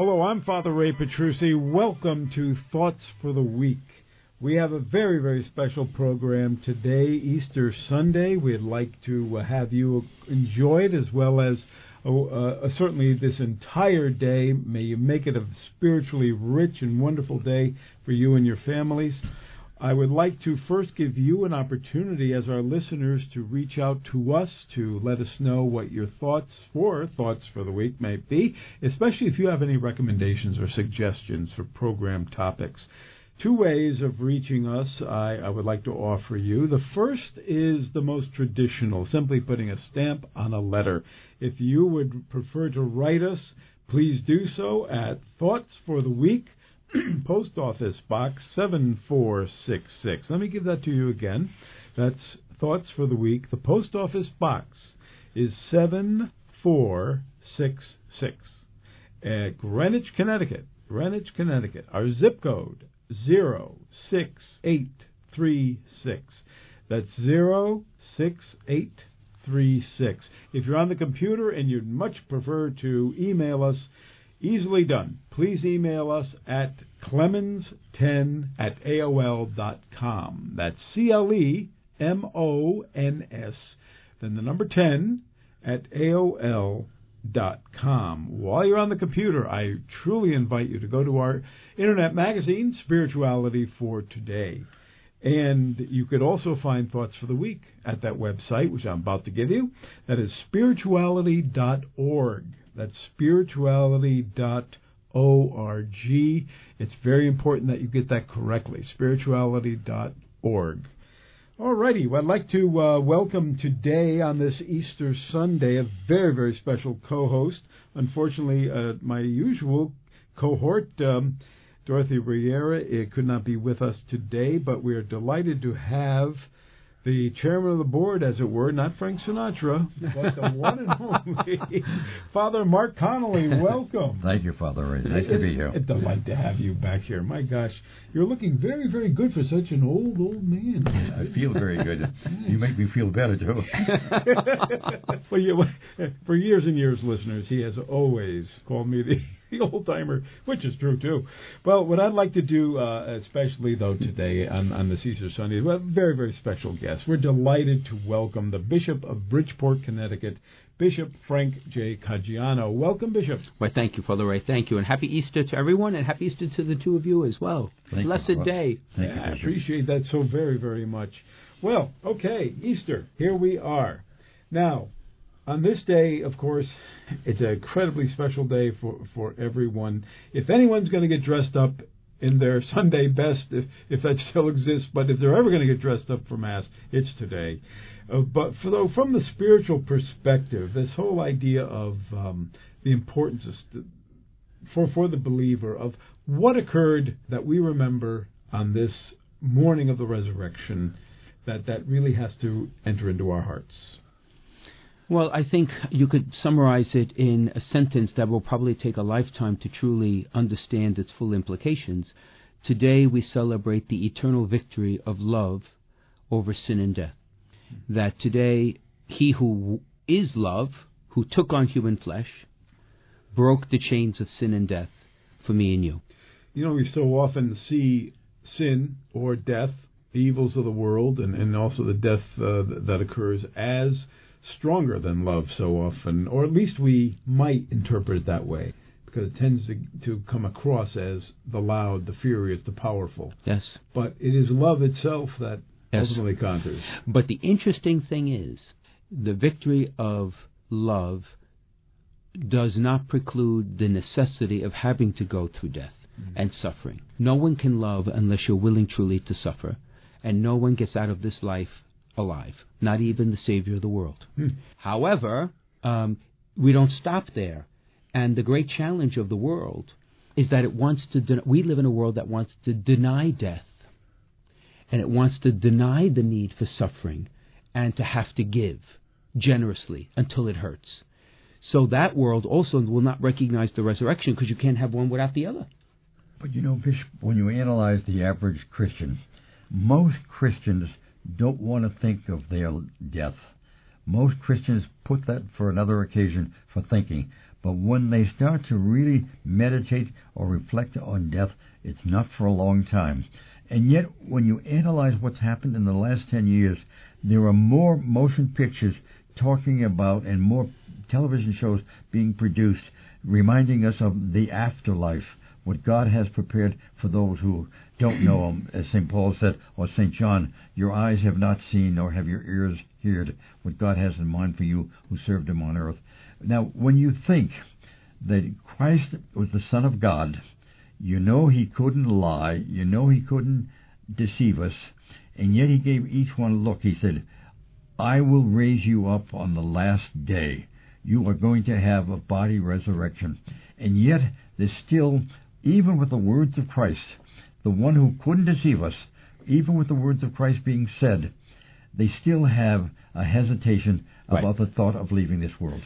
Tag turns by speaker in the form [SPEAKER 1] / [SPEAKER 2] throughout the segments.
[SPEAKER 1] Hello, I'm Father Ray Petrucci. Welcome to Thoughts for the Week. We have a very, very special program today, Easter Sunday. We'd like to have you enjoy it as well as certainly this entire day. May you make it a spiritually rich and wonderful day for you and your families. I would like to first give you an opportunity as our listeners to reach out to us to let us know what your thoughts for the week might be, especially if you have any recommendations or suggestions for program topics. Two ways of reaching us I would like to offer you. The first is the most traditional, simply putting a stamp on a letter. If you would prefer to write us, please do so at Thoughts for the Week, Post Office Box 7466. Let me give that to you again. That's Thoughts for the Week. The Post Office Box is 7466. Greenwich, Connecticut. Our zip code, 06836. That's 06836. If you're on the computer and you'd much prefer to email us, easily done. Please email us at clemens10@aol.com. That's CLEMONS, then the number 10 at AOL.com. While you're on the computer, I truly invite you to go to our internet magazine, Spirituality for Today. And you could also find Thoughts for the Week at that website, which I'm about to give you. That is spirituality.org. That's spirituality.org. It's very important that you get that correctly, spirituality.org. All righty. Well, I'd like to welcome today on this Easter Sunday a very, very special co-host. Unfortunately, my usual cohort, Dorothy Riera, could not be with us today, but we are delighted to have the chairman of the board, as it were, not Frank Sinatra, but the one and only Father Mark Connolly. Welcome.
[SPEAKER 2] Thank you, Father Ray. Nice to be here.
[SPEAKER 1] It's a delight to have you back here. My gosh, you're looking very, very good for such an old man.
[SPEAKER 2] I feel very good. You make me feel better, too.
[SPEAKER 1] Well, for years and years, listeners, he has always called me the old-timer, which is true, too. Well, what I'd like to do, especially, though, today on this Easter Sunday, we have a very, very special guest. We're delighted to welcome the Bishop of Bridgeport, Connecticut, Bishop Frank J. Caggiano. Welcome, Bishop.
[SPEAKER 3] Well, thank you, Father Ray. Thank you. And happy Easter to everyone, and happy Easter to the two of you as well. Blessed day.
[SPEAKER 2] Thank you,
[SPEAKER 1] I appreciate that so very, very much. Well, okay, Easter. Here we are. Now, on this day, of course, it's an incredibly special day for everyone. If anyone's going to get dressed up in their Sunday best, if that still exists, but if they're ever going to get dressed up for Mass, it's today. But from the spiritual perspective, this whole idea of the importance for the believer of what occurred that we remember on this morning of the resurrection, that really has to enter into our hearts.
[SPEAKER 3] Well, I think you could summarize it in a sentence that will probably take a lifetime to truly understand its full implications. Today we celebrate the eternal victory of love over sin and death. That today he who is love, who took on human flesh, broke the chains of sin and death for me and you.
[SPEAKER 1] You know, we so often see sin or death, the evils of the world, and also the death that occurs as stronger than love so often, or at least we might interpret it that way, because it tends to come across as the loud, the furious, the powerful.
[SPEAKER 3] Yes.
[SPEAKER 1] But it is love itself that ultimately conquers.
[SPEAKER 3] But the interesting thing is, the victory of love does not preclude the necessity of having to go through death and suffering. No one can love unless you're willing truly to suffer, and no one gets out of this life alive, not even the Savior of the world. However, we don't stop there. And the great challenge of the world is that it wants to we live in a world that wants to deny death, and it wants to deny the need for suffering and to have to give generously until it hurts. So that world also will not recognize the resurrection, because you can't have one without the other.
[SPEAKER 2] But you know, Bishop, when you analyze the average Christian, most Christians don't want to think of their death. Most Christians put that for another occasion for thinking. But when they start to really meditate or reflect on death, it's not for a long time. And yet, when you analyze what's happened in the last 10 years, there are more motion pictures talking about and more television shows being produced reminding us of the afterlife, what God has prepared for those who don't know Him. As St. Paul said, or St. John, your eyes have not seen nor have your ears heard what God has in mind for you who served Him on earth. Now, when you think that Christ was the Son of God, you know He couldn't lie, you know He couldn't deceive us, and yet He gave each one a look. He said, I will raise you up on the last day. You are going to have a body resurrection. And yet, there's still, even with the words of Christ, the one who couldn't deceive us, even with the words of Christ being said, they still have a hesitation about the thought of leaving this world.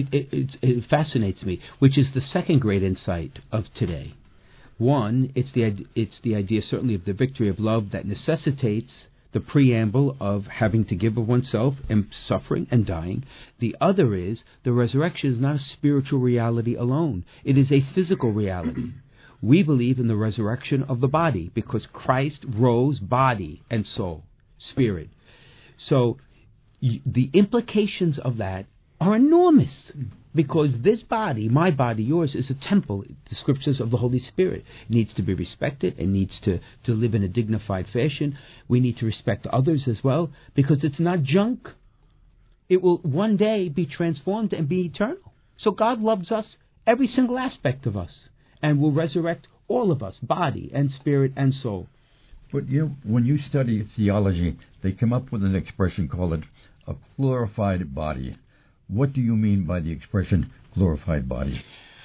[SPEAKER 3] It fascinates me, which is the second great insight of today. One, it's the idea certainly of the victory of love that necessitates the preamble of having to give of oneself and suffering and dying. The other is the resurrection is not a spiritual reality alone. It is a physical reality. We believe in the resurrection of the body because Christ rose body and soul, spirit. So the implications of that are enormous because this body, my body, yours, is a temple, the scriptures of the Holy Spirit. It needs to be respected. It needs to live in a dignified fashion. We need to respect others as well because it's not junk. It will one day be transformed and be eternal. So God loves us, every single aspect of us, and will resurrect all of us, body and spirit and soul.
[SPEAKER 2] But when you study theology, they come up with an expression called a glorified body. What do you mean by the expression glorified body?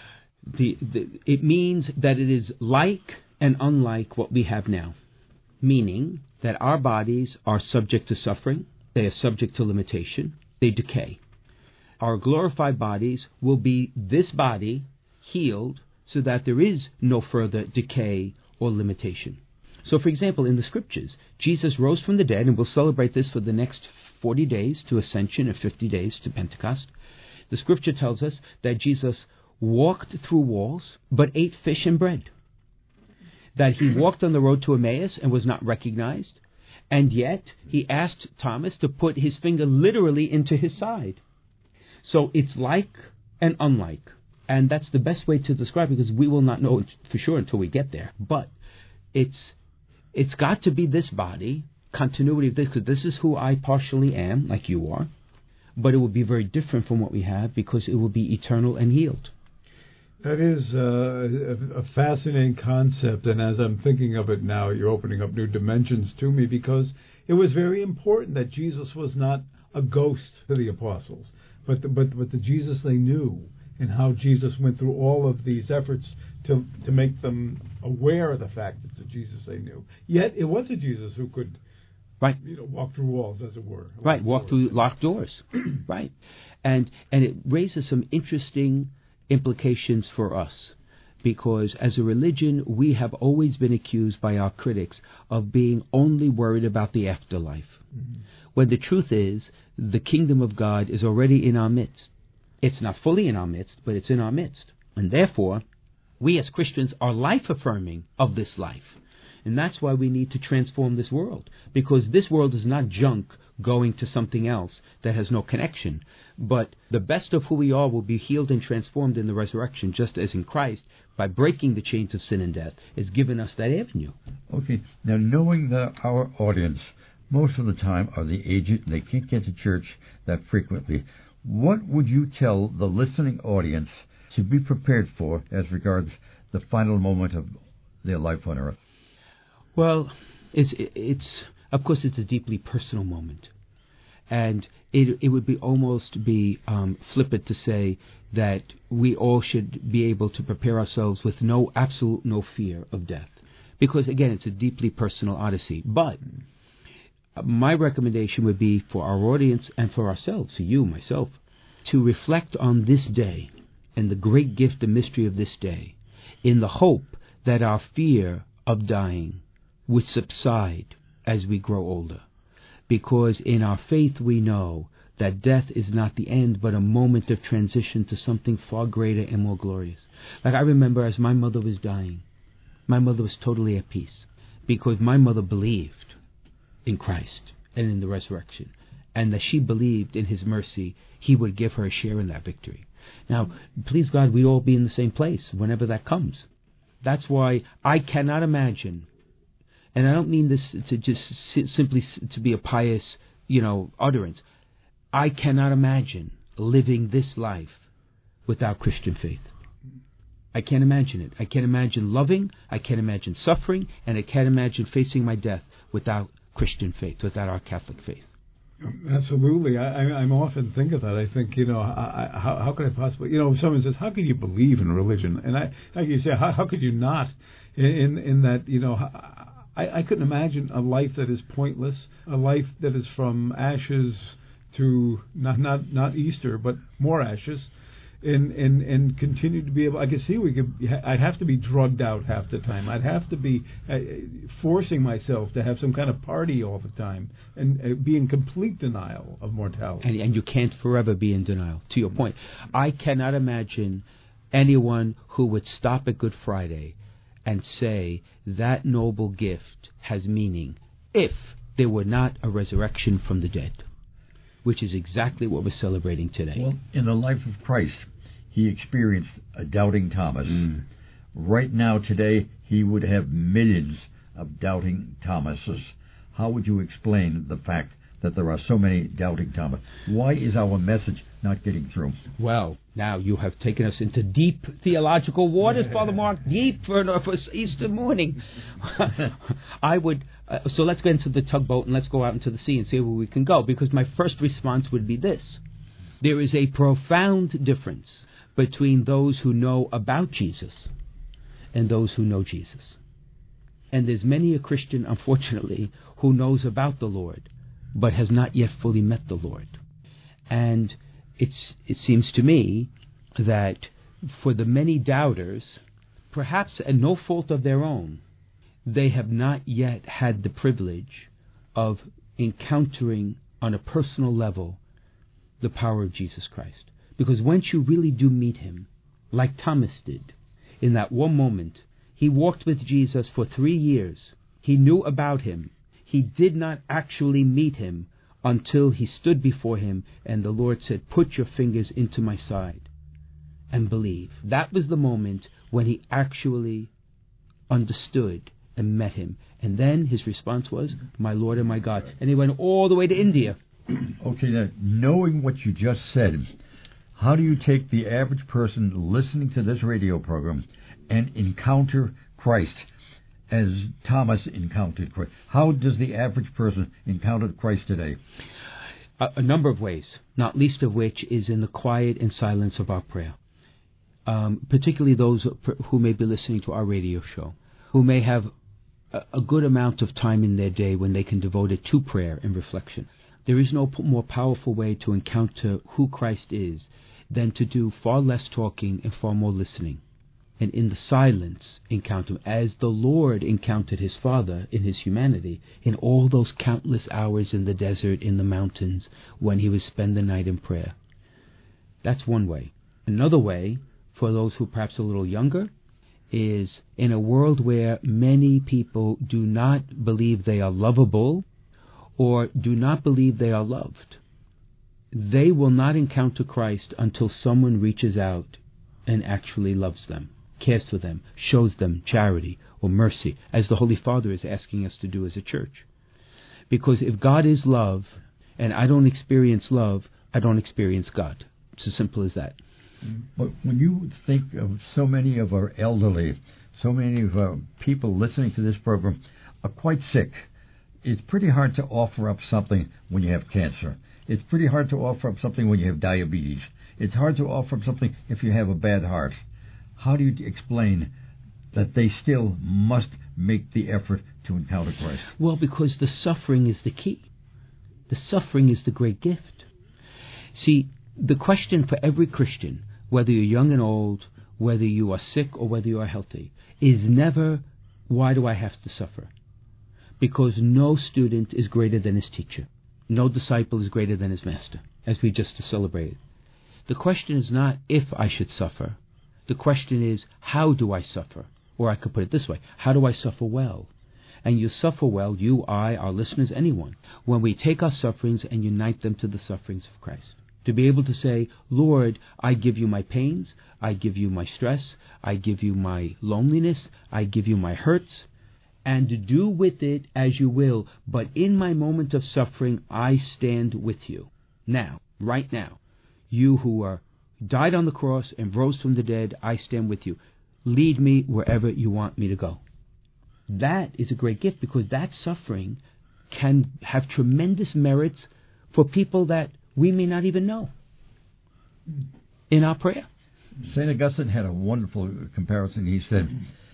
[SPEAKER 3] It means that it is like and unlike what we have now, meaning that our bodies are subject to suffering, they are subject to limitation, they decay. Our glorified bodies will be this body healed so that there is no further decay or limitation. So, for example, in the Scriptures, Jesus rose from the dead, and we'll celebrate this for the next 40 days to Ascension and 50 days to Pentecost. The Scripture tells us that Jesus walked through walls but ate fish and bread. That He walked on the road to Emmaus and was not recognized, and yet He asked Thomas to put his finger literally into his side. So it's like and unlike. And that's the best way to describe it because we will not know it for sure until we get there. But it's got to be this body, continuity of this, because this is who I partially am, like you are, but it will be very different from what we have because it will be eternal and healed.
[SPEAKER 1] That is a fascinating concept, and as I'm thinking of it now, you're opening up new dimensions to me because it was very important that Jesus was not a ghost to the apostles, but the Jesus they knew, and how Jesus went through all of these efforts to make them aware of the fact that it's a Jesus they knew. Yet it was a Jesus who could walk through walls, as it were.
[SPEAKER 3] Walk through locked doors. Right. And it raises some interesting implications for us because as a religion, we have always been accused by our critics of being only worried about the afterlife. Mm-hmm. When the truth is, the kingdom of God is already in our midst. It's not fully in our midst, but it's in our midst. And therefore, we as Christians are life-affirming of this life. And that's why we need to transform this world. Because this world is not junk going to something else that has no connection. But the best of who we are will be healed and transformed in the resurrection, just as in Christ, by breaking the chains of sin and death, has given us that avenue.
[SPEAKER 2] Okay. Now, knowing that our audience, most of the time, are the aged, they can't get to church that frequently, what would you tell the listening audience to be prepared for as regards the final moment of their life on earth?
[SPEAKER 3] Well, it's of course it's a deeply personal moment, and it would be almost be flippant to say that we all should be able to prepare ourselves with no fear of death, because again it's a deeply personal odyssey. But my recommendation would be for our audience and for ourselves, for you, myself, to reflect on this day and the great gift and mystery of this day, in the hope that our fear of dying would subside as we grow older. Because in our faith we know that death is not the end, but a moment of transition to something far greater and more glorious. Like I remember as my mother was dying, my mother was totally at peace, because my mother believed in Christ and in the resurrection, and that she believed in His mercy, He would give her a share in that victory. Now, please God, we all be in the same place whenever that comes. That's why I cannot imagine, and I don't mean this to just simply to be a pious, utterance. I cannot imagine living this life without Christian faith. I can't imagine it. I can't imagine loving, I can't imagine suffering, and I can't imagine facing my death without Christian faith, without our Catholic faith.
[SPEAKER 1] Absolutely. I'm often think of that. I think, how could I possibly, if someone says, how could you believe in religion? And like you say, how could you not? In that, I couldn't imagine a life that is pointless, a life that is from ashes to not Easter, but more ashes, and continue to be able. I could see I'd have to be drugged out half the time. I'd have to be forcing myself to have some kind of party all the time and be in complete denial of mortality.
[SPEAKER 3] And you can't forever be in denial. To your point, I cannot imagine anyone who would stop at Good Friday and say that noble gift has meaning if there were not a resurrection from the dead, which is exactly what we're celebrating today.
[SPEAKER 2] Well, in the life of Christ, He experienced a doubting Thomas. Right now, today, He would have millions of doubting Thomases. How would you explain the fact that there are so many doubting Thomas? Why is our message not getting through?
[SPEAKER 3] Well, now you have taken us into deep theological waters, Father Mark, deep for Easter morning. I would, so let's get into the tugboat and let's go out into the sea and see where we can go, because my first response would be this. There is a profound difference between those who know about Jesus and those who know Jesus. And there's many a Christian, unfortunately, who knows about the Lord, but has not yet fully met the Lord. And it seems to me that for the many doubters, perhaps at no fault of their own, they have not yet had the privilege of encountering on a personal level the power of Jesus Christ. Because once you really do meet Him, like Thomas did, in that one moment, he walked with Jesus for 3 years. He knew about Him. He did not actually meet Him until he stood before Him and the Lord said, "Put your fingers into my side and believe." That was the moment when he actually understood and met Him. And then his response was, "My Lord and my God." And he went all the way to India.
[SPEAKER 2] Okay, now, knowing what you just said, how do you take the average person listening to this radio program and encounter Christ as Thomas encountered Christ? How does the average person encounter Christ today?
[SPEAKER 3] A number of ways, not least of which is in the quiet and silence of our prayer. Particularly those who may be listening to our radio show, who may have a good amount of time in their day when they can devote it to prayer and reflection. There is no more powerful way to encounter who Christ is than to do far less talking and far more listening. And in the silence encounter, as the Lord encountered His Father in His humanity, in all those countless hours in the desert, in the mountains, when He would spend the night in prayer. That's one way. Another way, for those who perhaps a little younger, is in a world where many people do not believe they are lovable or do not believe they are loved. They will not encounter Christ until someone reaches out and actually loves them, cares for them, shows them charity or mercy, as the Holy Father is asking us to do as a church. Because if God is love, and I don't experience love, I don't experience God. It's as simple as that.
[SPEAKER 2] But when you think of so many of our elderly, so many of our people listening to this program are quite sick, it's pretty hard to offer up something when you have cancer. It's pretty hard to offer up something when you have diabetes. It's hard to offer up something if you have a bad heart. How do you explain that they still must make the effort to encounter Christ?
[SPEAKER 3] Well, because the suffering is the key. The suffering is the great gift. See, the question for every Christian, whether you're young and old, whether you are sick or whether you are healthy, is never, why do I have to suffer? Because no student is greater than his teacher. No disciple is greater than his master. as we just celebrated. The question is not if I should suffer. The question is, how do I suffer? Or I could put it this way, how do I suffer well? And you suffer well, you, I, our listeners, anyone, when we take our sufferings and unite them to the sufferings of Christ. To be able to say, Lord, I give you my pains, I give you my stress, I give you my loneliness, I give you my hurts, and do with it as you will, but in my moment of suffering, I stand with you. Now, right now, you who are died on the cross and rose from the dead, I stand with you. Lead me wherever you want me to go. That is a great gift, because that suffering can have tremendous merits for people that we may not even know in our prayer.
[SPEAKER 2] St. Augustine had a wonderful comparison. He said,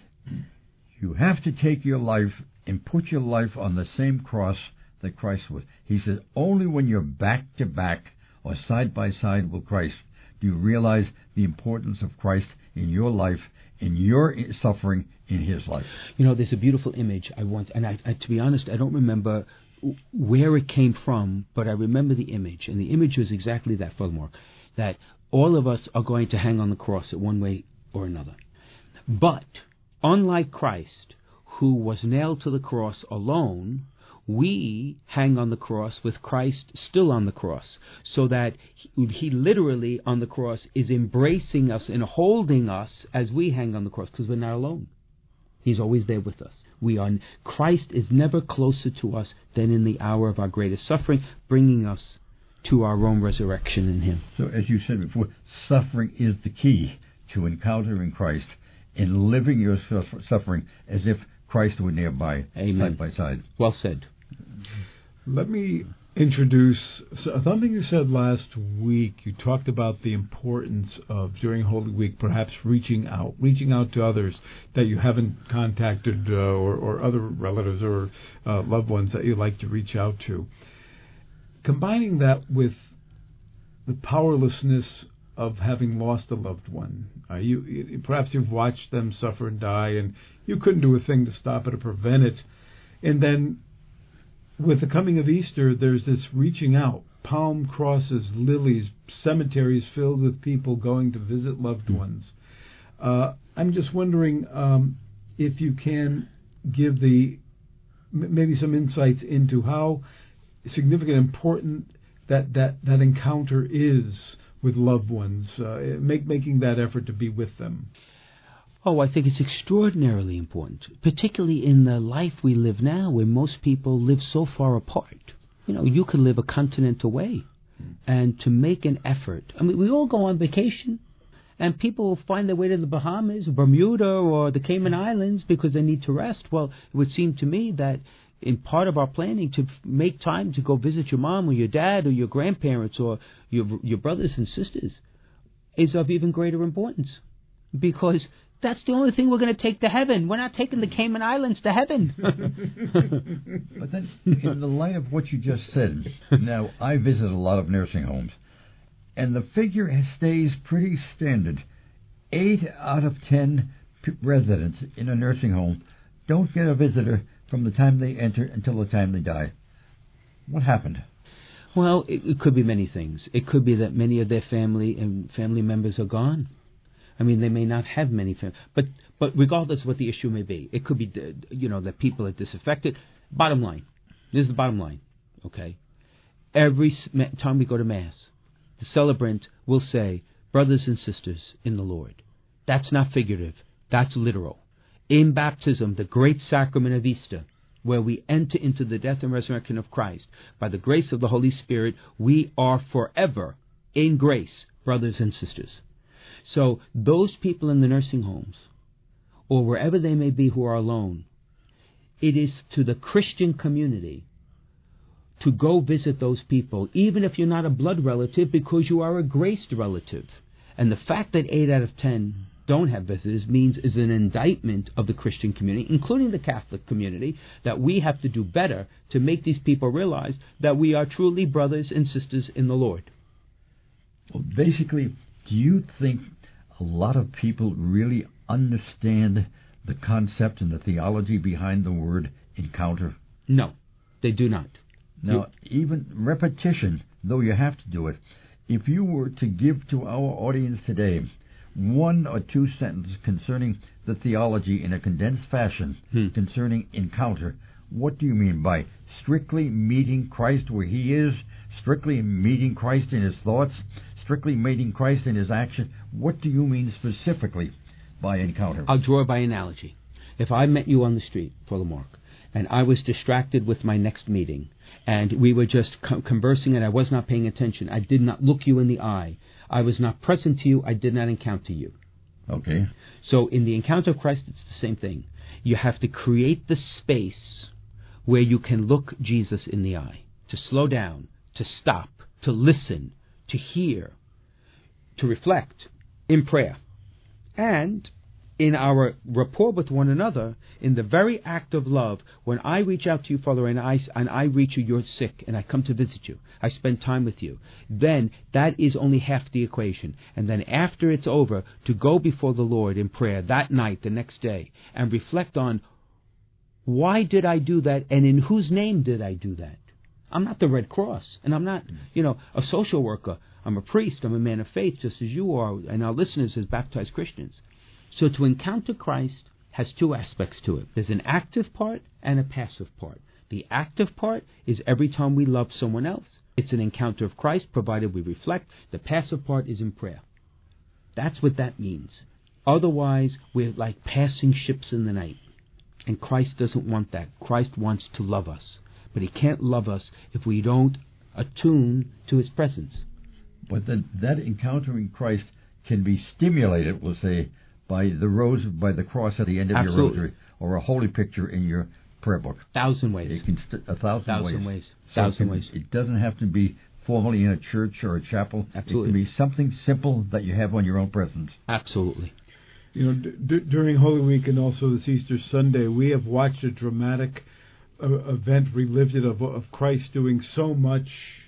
[SPEAKER 2] you have to take your life and put your life on the same cross that Christ was. He says, only when you're back to back or side by side with Christ do you realize the importance of Christ in your life, in your suffering, in His life.
[SPEAKER 3] You know, there's a beautiful image I want, and I to be honest, I don't remember where it came from, but I remember the image, and the image was exactly that, furthermore, that all of us are going to hang on the cross in one way or another. But, unlike Christ, who was nailed to the cross alone, we hang on the cross with Christ still on the cross, so that he literally on the cross is embracing us and holding us as we hang on the cross, because we're not alone. He's always there with us. Christ is never closer to us than in the hour of our greatest suffering, bringing us to our own resurrection in Him.
[SPEAKER 2] So, as you said before, suffering is the key to encountering Christ and living your suffering as if Christ were nearby,
[SPEAKER 3] Amen.
[SPEAKER 2] Side by side.
[SPEAKER 3] Well said.
[SPEAKER 1] Let me introduce something you said last week. You talked about the importance of, during Holy Week, perhaps reaching out to others that you haven't contacted, or other relatives or loved ones that you'd like to reach out to. Combining that with the powerlessness of having lost a loved one. Perhaps you've watched them suffer and die, and you couldn't do a thing to stop it or prevent it. And then, with the coming of Easter, there's this reaching out. Palm crosses, lilies, cemeteries filled with people going to visit loved ones. I'm just wondering if you can give maybe some insights into how significant and important that encounter is with loved ones, making that effort to be with them.
[SPEAKER 3] Oh, I think it's extraordinarily important, particularly in the life we live now, where most people live so far apart. You know, you could live a continent away, and to make an effort. I mean, we all go on vacation, and people will find their way to the Bahamas, Bermuda, or the Cayman Islands because they need to rest. Well, it would seem to me that in part of our planning to make time to go visit your mom or your dad or your grandparents or your brothers and sisters is of even greater importance, because that's the only thing we're going to take to heaven. We're not taking the Cayman Islands to heaven.
[SPEAKER 2] But then, in the light of what you just said, now, I visit a lot of nursing homes, and the figure stays pretty standard. 8 out of 10 residents in a nursing home don't get a visitor from the time they enter until the time they die. What happened?
[SPEAKER 3] Well, it could be many things. It could be that many of their family members are gone. I mean, they may not have many family, but regardless of what the issue may be, it could be, that people are disaffected. Bottom line, this is the bottom line, okay? Every time we go to Mass, the celebrant will say, brothers and sisters in the Lord. That's not figurative. That's literal. In baptism, the great sacrament of Easter, where we enter into the death and resurrection of Christ, by the grace of the Holy Spirit, we are forever in grace, brothers and sisters. So those people in the nursing homes, or wherever they may be who are alone, it is to the Christian community to go visit those people, even if you're not a blood relative, because you are a graced relative. And the fact that 8 out of 10 don't have visitors is an indictment of the Christian community, including the Catholic community, that we have to do better to make these people realize that we are truly brothers and sisters in the Lord.
[SPEAKER 2] Well, basically, do you think a lot of people really understand the concept and the theology behind the word encounter?
[SPEAKER 3] No, they do not.
[SPEAKER 2] Now, even repetition though you have to do it. If you were to give to our audience today 1 or 2 sentences concerning the theology in a condensed fashion concerning encounter, what do you mean by strictly meeting Christ where he is, strictly meeting Christ in his thoughts, strictly meeting Christ in his action? What do you mean specifically by encounter?
[SPEAKER 3] I'll draw by analogy. If I met you on the street, Father Mark, and I was distracted with my next meeting, and we were just conversing and I was not paying attention, I did not look you in the eye, I was not present to you, I did not encounter you.
[SPEAKER 2] Okay.
[SPEAKER 3] So in the encounter of Christ, it's the same thing. You have to create the space where you can look Jesus in the eye, to slow down, to stop, to listen, to hear, to reflect in prayer. And in our rapport with one another, in the very act of love, when I reach out to you, Father, and I reach you, you're sick, and I come to visit you, I spend time with you, then that is only half the equation. And then after it's over, to go before the Lord in prayer that night, the next day, and reflect on, why did I do that, and in whose name did I do that? I'm not the Red Cross, and I'm not, a social worker. I'm a priest, I'm a man of faith, just as you are, and our listeners as baptized Christians. So to encounter Christ has 2 aspects to it. There's an active part and a passive part. The active part is every time we love someone else. It's an encounter of Christ, provided we reflect. The passive part is in prayer. That's what that means. Otherwise, we're like passing ships in the night. And Christ doesn't want that. Christ wants to love us. But he can't love us if we don't attune to his presence.
[SPEAKER 2] But that encountering Christ can be stimulated, we'll say, by the cross at the end of
[SPEAKER 3] Absolutely.
[SPEAKER 2] your rosary, or a holy picture in your prayer book.
[SPEAKER 3] 1,000 ways.
[SPEAKER 2] It can 1,000 ways.
[SPEAKER 3] 1,000 ways.
[SPEAKER 2] It doesn't have to be formally in a church or a chapel.
[SPEAKER 3] Absolutely.
[SPEAKER 2] It can be something simple that you have on your own presence.
[SPEAKER 3] Absolutely.
[SPEAKER 1] During Holy Week and also this Easter Sunday, we have watched a dramatic event relived of Christ doing so much,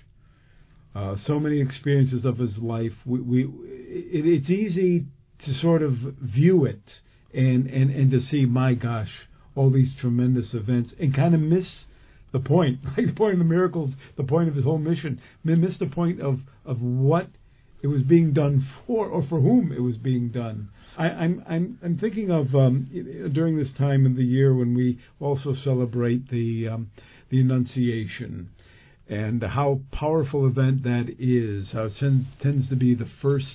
[SPEAKER 1] so many experiences of his life. It's easy to sort of view it and to see, my gosh, all these tremendous events, and kind of miss the point, like the point of the miracles, the point of his whole mission, miss the point of what it was being done for, or for whom it was being done. I'm thinking of during this time of the year when we also celebrate the Annunciation, and how powerful event that is. How it tends to be the first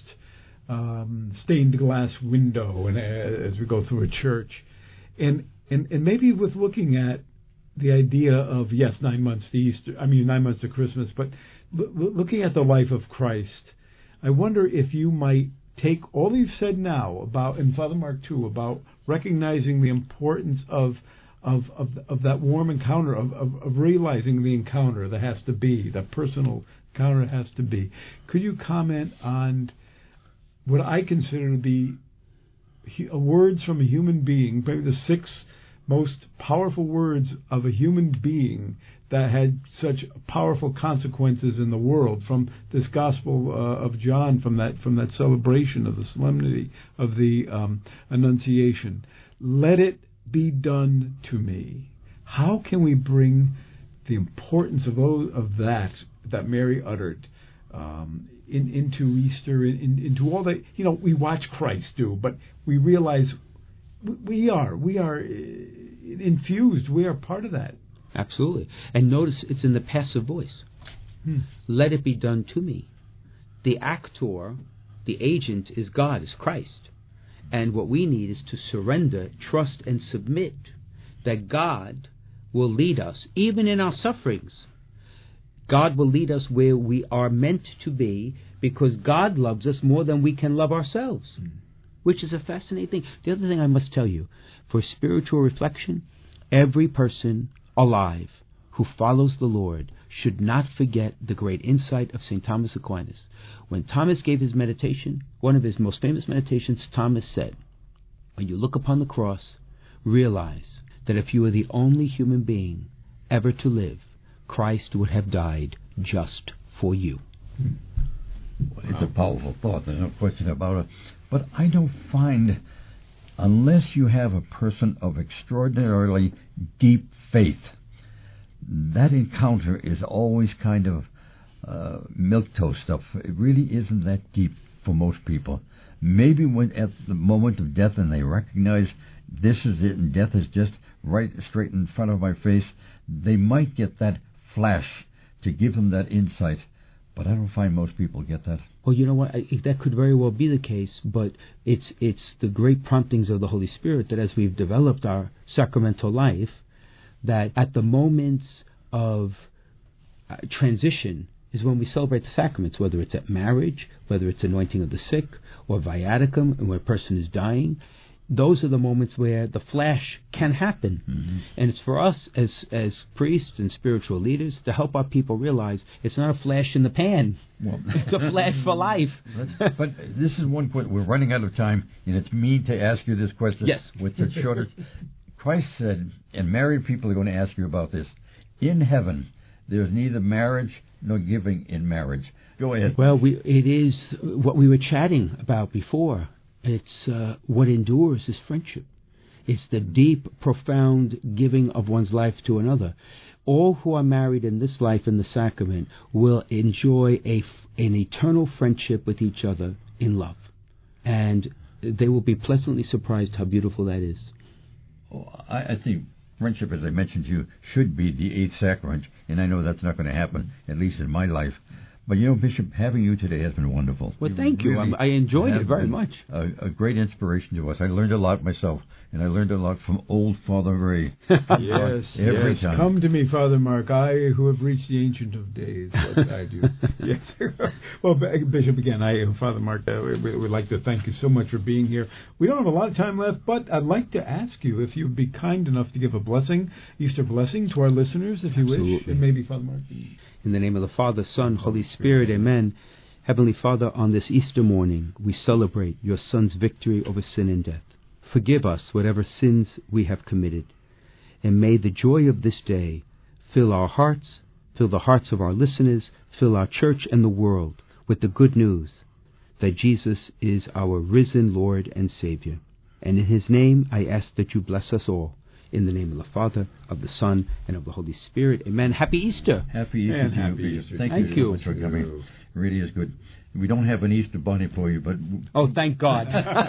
[SPEAKER 1] stained glass window, and as we go through a church, and maybe with looking at the idea of 9 months to Easter, 9 months to Christmas, but looking at the life of Christ, I wonder if you might take all you've said now about, and Father Mark too, about recognizing the importance of that warm encounter, of realizing the encounter that has to be, that personal encounter has to be. Could you comment on what I consider to be words from a human being, maybe the 6 most powerful words of a human being that had such powerful consequences in the world, from this Gospel of John, from that celebration of the solemnity of the Annunciation? Let it be done to me. How can we bring the importance of that Mary uttered into Easter, into all that we watch Christ do, but we realize we are infused. We are part of that.
[SPEAKER 3] Absolutely. And notice it's in the passive voice. Let it be done to me. The actor, the agent, is God, is Christ. And what we need is to surrender, trust, and submit that God will lead us, even in our sufferings. God will lead us where we are meant to be, because God loves us more than we can love ourselves, which is a fascinating thing. The other thing I must tell you, for spiritual reflection, every person alive who follows the Lord should not forget the great insight of St. Thomas Aquinas. When Thomas gave his meditation, one of his most famous meditations, Thomas said, when you look upon the cross, realize that if you were the only human being ever to live, Christ would have died just for you.
[SPEAKER 2] It's a powerful thought, there's no question about it. But I don't find, unless you have a person of extraordinarily deep faith, that encounter is always kind of milquetoast stuff. It really isn't that deep for most people. Maybe when at the moment of death and they recognize this is it and death is just right straight in front of my face, they might get that flash to give them that insight. But I don't find most people get that.
[SPEAKER 3] Well, you know what? That could very well be the case, but it's the great promptings of the Holy Spirit that as we've developed our sacramental life, that at the moments of transition is when we celebrate the sacraments, whether it's at marriage, whether it's anointing of the sick, or viaticum, and where a person is dying. Those are the moments where the flash can happen. Mm-hmm. And it's for us as priests and spiritual leaders to help our people realize it's not a flash in the pan. Well, it's a flash for life.
[SPEAKER 2] But this is one point. We're running out of time, and it's mean to ask you this question.
[SPEAKER 3] Yes.
[SPEAKER 2] With the shorter. Christ said, and married people are going to ask you about this, in heaven there's neither marriage nor giving in marriage. Go ahead.
[SPEAKER 3] Well, it is what we were chatting about before. It's what endures is friendship. It's the deep, profound giving of one's life to another. All who are married in this life in the sacrament will enjoy an eternal friendship with each other in love. And they will be pleasantly surprised how beautiful that is.
[SPEAKER 2] Oh, I think friendship, as I mentioned to you, should be the eighth sacrament, and I know that's not going to happen, at least in my life. But, you know, Bishop, having you today has been wonderful.
[SPEAKER 3] Well, thank you. I enjoyed it very much.
[SPEAKER 2] A great inspiration to us. I learned a lot myself, and I learned a lot from old Father Ray.
[SPEAKER 1] Yes,
[SPEAKER 2] every time.
[SPEAKER 1] Come to me, Father Mark, I who have reached the Ancient of Days. What did I do? Yes. Well, Bishop, again, Father Mark, we'd like to thank you so much for being here. We don't have a lot of time left, but I'd like to ask you if you'd be kind enough to give a blessing, Easter blessing, to our listeners, if you wish. And maybe, Father Mark.
[SPEAKER 3] In the name of the Father, Son, Holy Spirit, amen. Heavenly Father, on this Easter morning, we celebrate your Son's victory over sin and death. Forgive us whatever sins we have committed, and may the joy of this day fill our hearts, fill the hearts of our listeners, fill our church and the world with the good news that Jesus is our risen Lord and Savior. And in his name, I ask that you bless us all. In the name of the Father, of the Son, and of the Holy Spirit. Amen. Happy Easter.
[SPEAKER 2] Happy Easter.
[SPEAKER 1] And happy Easter.
[SPEAKER 2] Thank you so much for coming. It really is good. We don't have an Easter bunny for you, but...
[SPEAKER 3] Oh, thank God.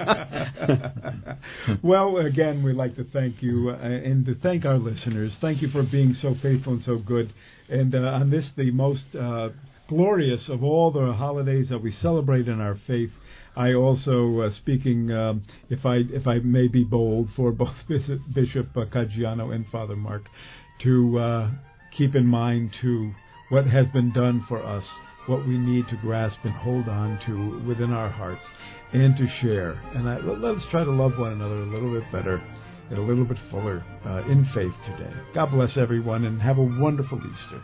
[SPEAKER 1] Well, again, we'd like to thank you and to thank our listeners. Thank you for being so faithful and so good. And on this, the most glorious of all the holidays that we celebrate in our faith, I also, speaking, if I may be bold, for both Bishop Caggiano and Father Mark, to keep in mind to what has been done for us, what we need to grasp and hold on to within our hearts, and to share. And let's try to love one another a little bit better and a little bit fuller in faith today. God bless everyone, and have a wonderful Easter.